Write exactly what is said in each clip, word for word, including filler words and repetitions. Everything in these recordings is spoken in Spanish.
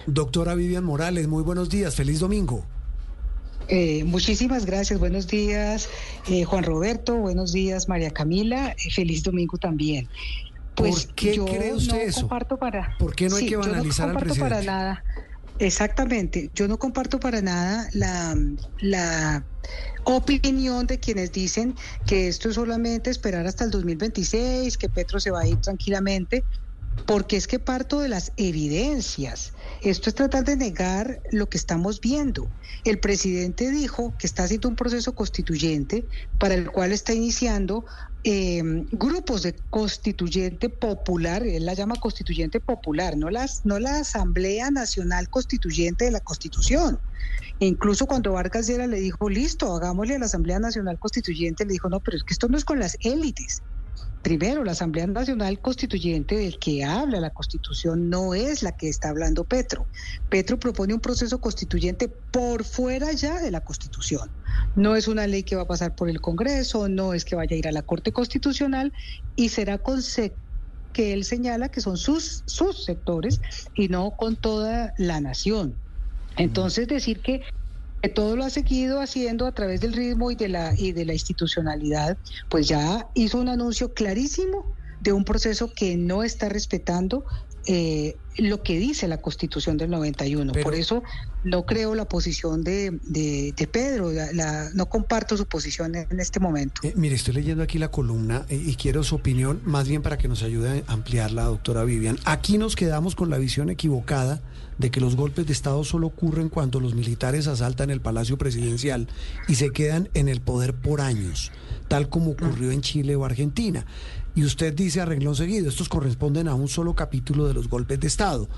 Doctora Vivian Morales, muy buenos días, feliz domingo. Eh, muchísimas gracias, buenos días eh, Juan Roberto, buenos días María Camila, eh, feliz domingo también. Pues ¿por qué yo cree usted no eso? Comparto para, ¿Por qué no hay sí, que banalizar yo no al comparto presidente? para nada, exactamente, yo no comparto para nada la, la opinión de quienes dicen que esto es solamente esperar hasta el dos mil veintiséis, que Petro se va a ir tranquilamente. Porque es que parto de las evidencias. Esto es tratar de negar lo que estamos viendo. El presidente dijo que está haciendo un proceso constituyente para el cual está iniciando eh, grupos de constituyente popular, él la llama constituyente popular, no, las, no la Asamblea Nacional Constituyente de la Constitución. E incluso cuando Vargas Lleras le dijo, listo, hagámosle a la Asamblea Nacional Constituyente, le dijo, no, pero es que esto no es con las élites. Primero, la Asamblea Nacional Constituyente del que habla la Constitución no es la que está hablando Petro. Petro propone un proceso constituyente por fuera ya de la Constitución. No es una ley que va a pasar por el Congreso, no es que vaya a ir a la Corte Constitucional y será con que él señala que son sus, sus sectores y no con toda la nación. Entonces, decir que que todo lo ha seguido haciendo a través del ritmo y de la y de la institucionalidad, pues ya hizo un anuncio clarísimo de un proceso que no está respetando eh, lo que dice la Constitución del noventa y uno. Pero, por eso no creo la posición de, de, de Pedro, la, la, no comparto su posición en este momento. Eh, mire, estoy leyendo aquí la columna eh, y quiero su opinión, más bien para que nos ayude a ampliarla, doctora Vivian. Aquí nos quedamos con la visión equivocada de que los golpes de Estado solo ocurren cuando los militares asaltan el Palacio Presidencial y se quedan en el poder por años, tal como ocurrió en Chile o Argentina. Y usted dice a renglón seguido, estos corresponden a un solo capítulo de los golpes de Estado.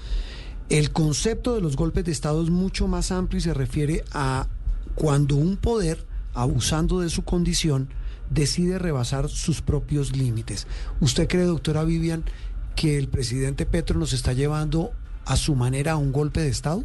El concepto de los golpes de Estado es mucho más amplio y se refiere a cuando un poder, abusando de su condición, decide rebasar sus propios límites. ¿Usted cree, doctora Vivian, que el presidente Petro nos está llevando a su manera a un golpe de Estado?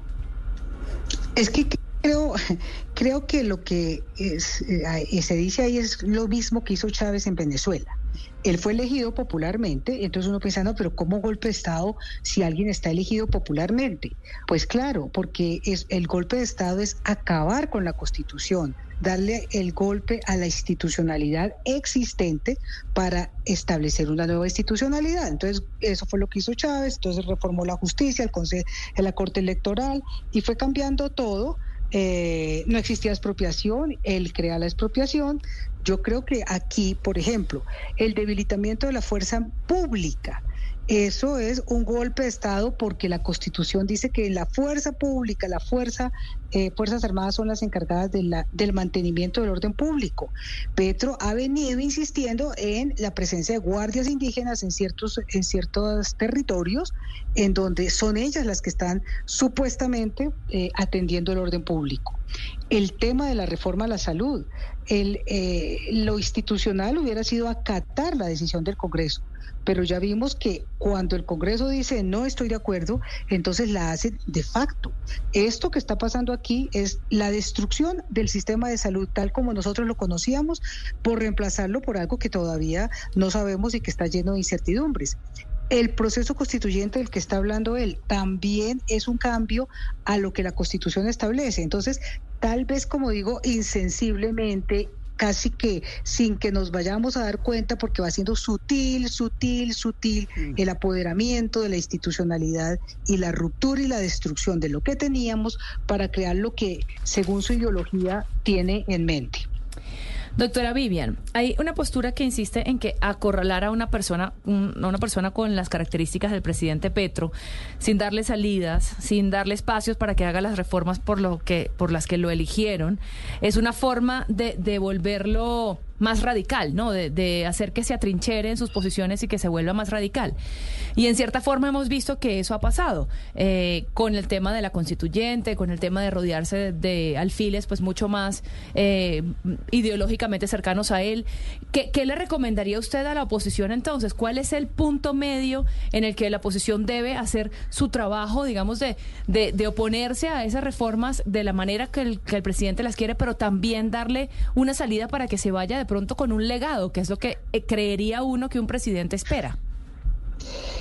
Es que creo, creo que lo que es, eh, se dice ahí es lo mismo que hizo Chávez en Venezuela. Él fue elegido popularmente, entonces uno piensa, no, pero ¿cómo golpe de Estado si alguien está elegido popularmente? Pues claro, porque es, el golpe de Estado es acabar con la Constitución, darle el golpe a la institucionalidad existente para establecer una nueva institucionalidad. Entonces, eso fue lo que hizo Chávez, entonces reformó la justicia, el Consejo, la Corte Electoral, y fue cambiando todo. Eh, no existía expropiación, él crea la expropiación. Yo creo que aquí, por ejemplo, el debilitamiento de la fuerza pública, eso es un golpe de Estado porque la Constitución dice que la fuerza pública, la fuerza, eh, Fuerzas Armadas son las encargadas de la, del mantenimiento del orden público. Petro ha venido insistiendo en la presencia de guardias indígenas en ciertos, en ciertos territorios en donde son ellas las que están supuestamente eh, atendiendo el orden público. El tema de la reforma a la salud, el, eh, lo institucional hubiera sido acatar la decisión del Congreso, pero ya vimos que cuando el Congreso dice no estoy de acuerdo, entonces la hacen de facto. Esto que está pasando aquí es la destrucción del sistema de salud tal como nosotros lo conocíamos, por reemplazarlo por algo que todavía no sabemos y que está lleno de incertidumbres. El proceso constituyente del que está hablando él también es un cambio a lo que la Constitución establece. Entonces, tal vez, como digo, insensiblemente, casi que sin que nos vayamos a dar cuenta, porque va siendo sutil, sutil, sutil el apoderamiento de la institucionalidad y la ruptura y la destrucción de lo que teníamos para crear lo que, según su ideología, tiene en mente. Doctora Vivian, hay una postura que insiste en que acorralar a una persona, un, a una persona con las características del presidente Petro, sin darle salidas, sin darle espacios para que haga las reformas por lo que, por las que lo eligieron, es una forma de, de volverlo más radical, ¿no? De, de hacer que se atrinchere en sus posiciones y que se vuelva más radical. Y en cierta forma hemos visto que eso ha pasado eh, con el tema de la constituyente, con el tema de rodearse de, de alfiles pues mucho más eh, ideológicamente cercanos a él. ¿Qué, ¿Qué le recomendaría usted a la oposición entonces? ¿Cuál es el punto medio en el que la oposición debe hacer su trabajo, digamos, de, de, de oponerse a esas reformas de la manera que el, que el presidente las quiere, pero también darle una salida para que se vaya de pronto con un legado, que es lo que creería uno que un presidente espera?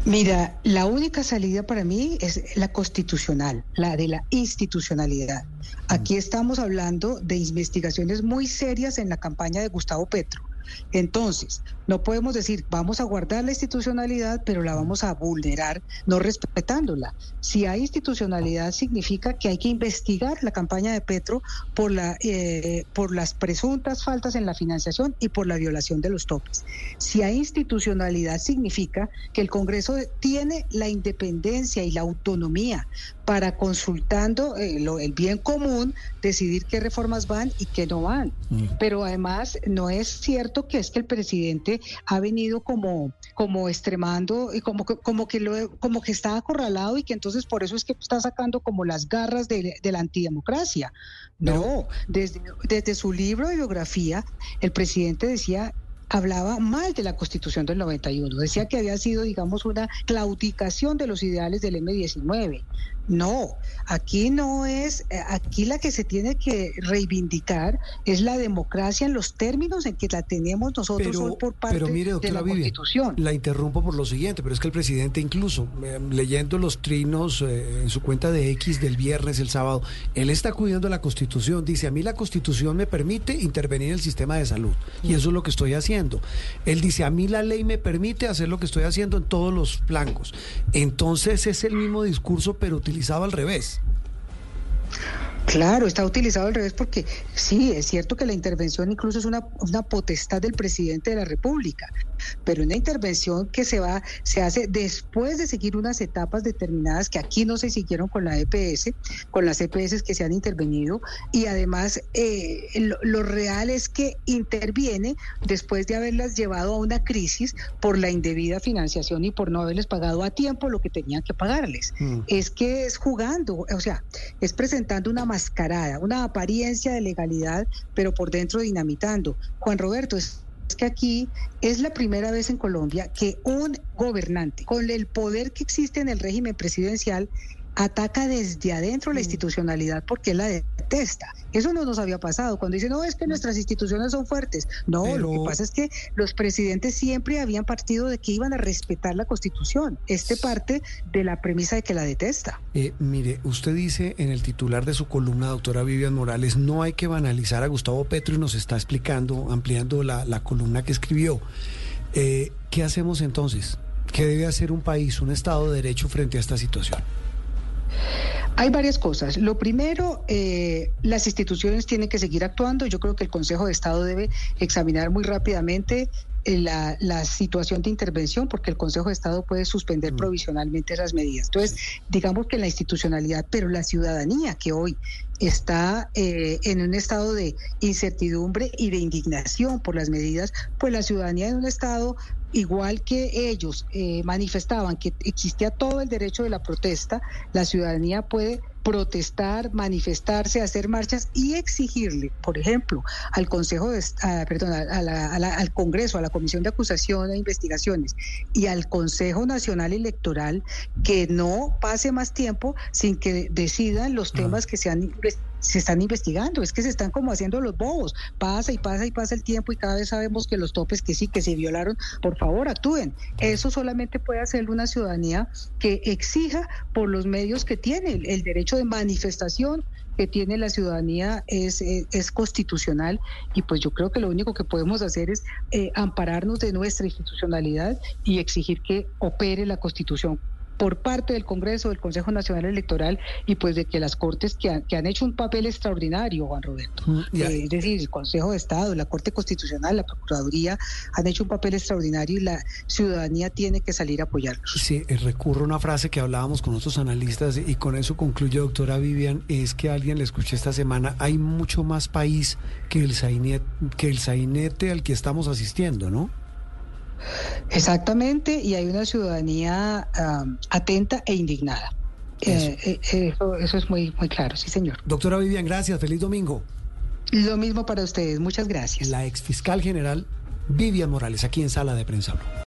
Mira, la única salida para mí es la constitucional, la de la institucionalidad. Aquí estamos hablando de investigaciones muy serias en la campaña de Gustavo Petro. Entonces, no podemos decir, vamos a guardar la institucionalidad, pero la vamos a vulnerar no respetándola. Si hay institucionalidad, significa que hay que investigar la campaña de Petro por, la, eh, por las presuntas faltas en la financiación y por la violación de los topes. Si hay institucionalidad, significa que el Congreso tiene la independencia y la autonomía para, consultando eh, lo, el bien común, decidir qué reformas van y qué no van. Mm. Pero además no es cierto que es que el presidente ha venido como, como extremando y como que, como que lo, como que está acorralado y que entonces por eso es que está sacando como las garras de, de la antidemocracia. No, desde, desde su libro de biografía, el presidente decía... hablaba mal de la Constitución del noventa y uno, decía que había sido, digamos, una claudicación de los ideales del eme diecinueve. No, aquí no es, aquí la que se tiene que reivindicar es la democracia en los términos en que la tenemos nosotros pero, hoy por parte pero mire, de la Vivian, Constitución. La interrumpo por lo siguiente, pero es que el presidente incluso, eh, leyendo los trinos eh, en su cuenta de X del viernes, el sábado, él está cuidando la Constitución, dice, a mí la Constitución me permite intervenir en el sistema de salud, mm. y eso es lo que estoy haciendo. Él dice, a mí la ley me permite hacer lo que estoy haciendo en todos los flancos. Entonces es el mismo discurso, pero utilizado al revés. Claro, está utilizado al revés porque sí, es cierto que la intervención incluso es una, una potestad del presidente de la República, pero una intervención que se va, se hace después de seguir unas etapas determinadas que aquí no se siguieron con la E P S, con las E P S que se han intervenido, y además eh, lo, lo real es que interviene después de haberlas llevado a una crisis por la indebida financiación y por no haberles pagado a tiempo lo que tenían que pagarles. Mm. Es que es jugando, o sea, es presentando una mascarada, una apariencia de legalidad, pero por dentro dinamitando. Juan Roberto, es que aquí es la primera vez en Colombia que un gobernante, con el poder que existe en el régimen presidencial, ataca desde adentro la institucionalidad porque él la detesta. Eso no nos había pasado. Cuando dicen, no, es que nuestras instituciones son fuertes. No, pero... lo que pasa es que los presidentes siempre habían partido de que iban a respetar la Constitución. Este parte de la premisa de que la detesta. Eh, mire, usted dice en el titular de su columna, doctora Vivian Morales, no hay que banalizar a Gustavo Petro, y nos está explicando, ampliando la, la columna que escribió. Eh, ¿Qué hacemos entonces? ¿Qué debe hacer un país, un Estado de Derecho frente a esta situación? Hay varias cosas. Lo primero, eh, las instituciones tienen que seguir actuando. Yo creo que el Consejo de Estado debe examinar muy rápidamente La, la situación de intervención, porque el Consejo de Estado puede suspender provisionalmente esas medidas. Entonces, digamos que la institucionalidad, pero la ciudadanía que hoy está eh, en un estado de incertidumbre y de indignación por las medidas, pues la ciudadanía en un estado, igual que ellos eh, manifestaban que existía todo el derecho de la protesta, la ciudadanía puede protestar, manifestarse, hacer marchas y exigirle, por ejemplo, al Consejo de, a, perdón, a la, a la, al Congreso, a la Comisión de Acusación e Investigaciones y al Consejo Nacional Electoral que no pase más tiempo sin que decidan los temas que se han se están investigando. Es que se están como haciendo los bobos, pasa y pasa y pasa el tiempo y cada vez sabemos que los topes que sí, que se violaron, por favor actúen. Eso solamente puede hacerlo una ciudadanía que exija por los medios que tiene. El, el derecho de manifestación que tiene la ciudadanía es, es, es constitucional, y pues yo creo que lo único que podemos hacer es eh, ampararnos de nuestra institucionalidad y exigir que opere la Constitución por parte del Congreso, del Consejo Nacional Electoral, y pues de que las Cortes que han, que han hecho un papel extraordinario, Juan Roberto, mm, yeah. eh, es decir, el Consejo de Estado, la Corte Constitucional, la Procuraduría, han hecho un papel extraordinario y la ciudadanía tiene que salir a apoyarlos. Sí, recurro a una frase que hablábamos con otros analistas y con eso concluye, doctora Vivian, es que a alguien le escuché esta semana, hay mucho más país que el sainete, que el sainete al que estamos asistiendo, ¿no? Exactamente, y hay una ciudadanía um, atenta e indignada. Eso. Eh, eh, eso, eso es muy, muy claro, sí, señor. Doctora Vivian, gracias, feliz domingo. Lo mismo para ustedes, muchas gracias. La exfiscal general Vivian Morales, aquí en Sala de Prensa Blue.